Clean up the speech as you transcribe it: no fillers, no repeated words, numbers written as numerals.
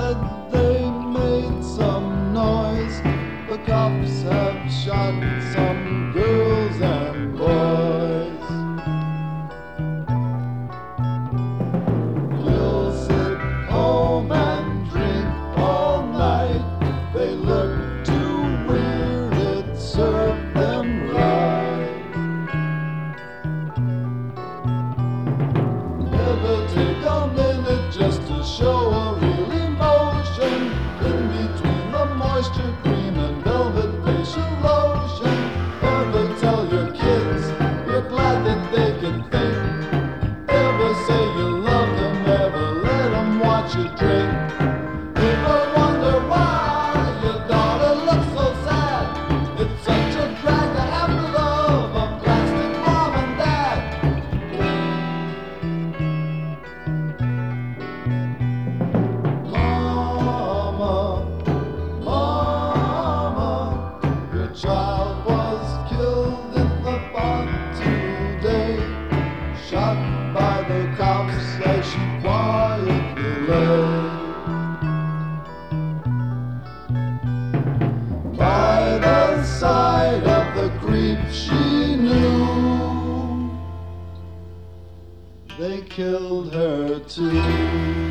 said they made some noise. The cops have shot some girls and boys. You'll sit home and drink all night. They look too weird, it served them right. Never take a minute just to show a real emotion. In between the moisture cream and velvet facial lotion. Ever tell your kids you're glad that they can think? Ever say you love them? Ever let them watch you drink? Ever wonder why your daughter looks so sad? It's such a drag to have to love a plastic mom and dad. Mama, Mama, your child was killed in the barn today, shot by the cops as she quietly lay. By the side of the creep she knew, they killed her too.